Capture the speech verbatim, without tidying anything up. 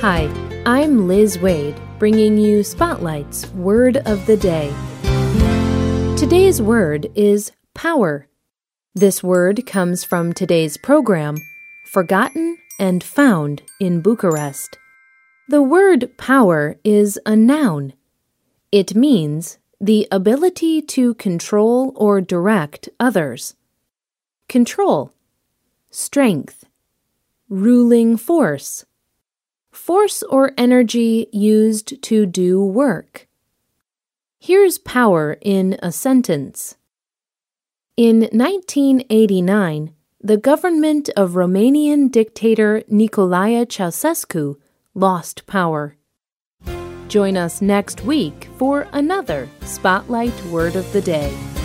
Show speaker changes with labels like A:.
A: Hi, I'm Liz Wade, bringing you Spotlight's Word of the Day. Today's word is power. This word comes from today's program, Forgotten and Found in Bucharest. The word power is a noun. It means the ability to control or direct others. Control, strength, ruling force. Force or energy used to do work. Here's power in a sentence. In nineteen eighty-nine, the government of Romanian dictator Nicolae Ceausescu lost power. Join us next week for another Spotlight Word of the Day.